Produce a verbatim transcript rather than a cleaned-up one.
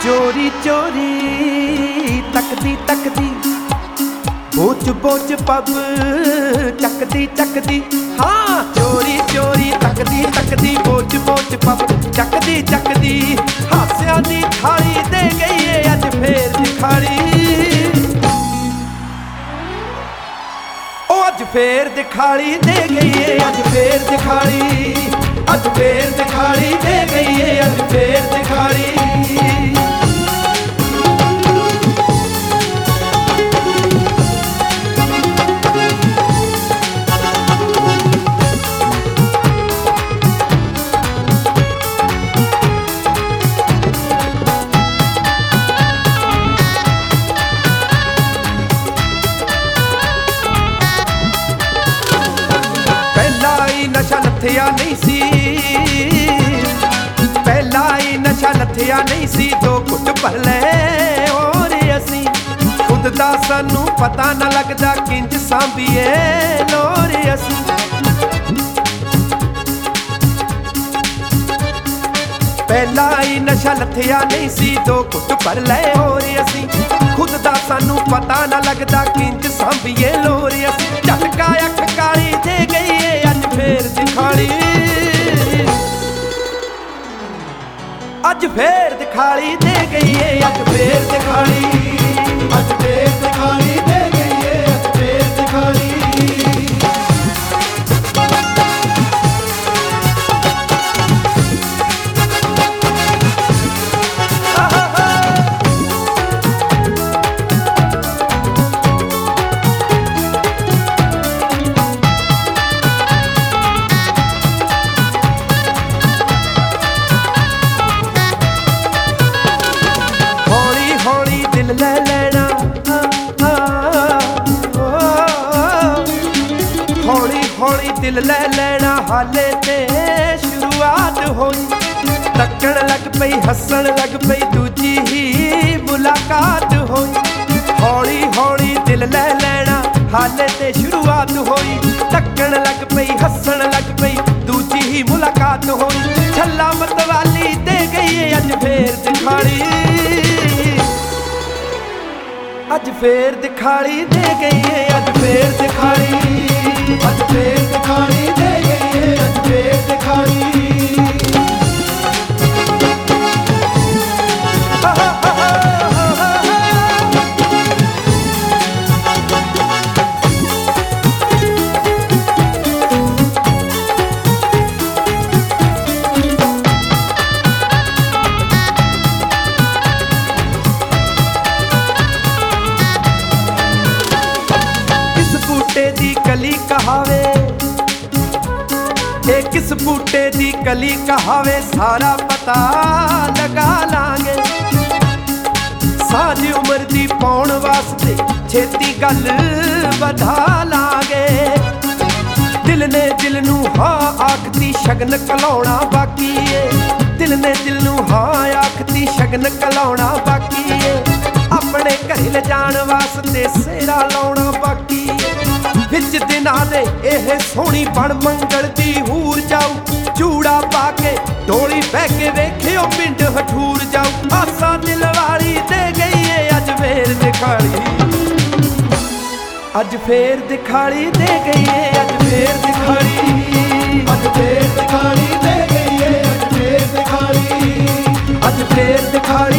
चोरी चोरी तकदी तकदी बोच बोच पब चकदी चकदी। हाँ चोरी चोरी तकदी तकदी बोच बोच पब चकदी चकदी। हास्या दी थाली दे गई है अज फेर दिखाड़ी। ओ अज फेर दिखाड़ी दे गई है अज फेर दिखाड़ी। अज फेर दिखाड़ी दे गई है अज फेर दिखाड़ी। नशा लथया नहीं सी पहला ही नशा लथया नहीं सी। दो घुट भर ले और असी खुद दा सानू पता ना लगदा किंज सांभीए लोर असी। पहला ही नशा लथया नहीं सी दो घुट भर ले और असी खुद दा सानू पता ना लगदा किंज सांभीए लोर असी। झटका अख काली दे गई है अज फेर दिखाड़ी। अज फेर दिखाड़ी दे गई है अज फेर दिखाड़ी। अज फेर दिखाड़ी दे गई है अज फेर दिखाड़ी। ले लेना हौली हौली दिल ले लेना हाले ते शुरुआत होई। तकन लग पई हसन लग पई दूजी ही मुलाकात होई। हौली हौली दिल ले लेना हाले ते शुरुआत होई। तकन लग पई हसन लग पई दूजी ही मुलाकात होई। छल्ला मतवाली दे गई है अज फेर दिखाड़ी। अज फेर दिखाड़ी दे गई है अज फेर दिखाड़ी। अज फेर दिखाड़ी दे गई है अज फेर दिखाड़ी। दी कली कहावे ए किस बूटे दी कली कहावे सारा पता लगा लांगे। सारी उम्र दी पाउण वास्ते छेती गल वधा लांगे। दिल ने दिल नू हाँ आखती शगन कलाउणा बाकी है। दिल ने दिल नू हाँ आखती शगन कलाउणा बाकी है। अपने घर ले जाण वास्ते सेरा लाउणा बाकी है। विच दिनां दे एह सोहनी बण मंगल दी हूर जाऊ। चूड़ा पाके डोली बह के वेखियो पिंड हठूर जाऊ। आसा दिल वाली दे गई है अज फेर दिखाड़ी। अज फेर दिखाड़ी दे गई है अज फेर दिखाड़ी। अज फेर दिखाड़ी दे गई है अज फेर दिखाड़ी। अज फेर दिखाड़ी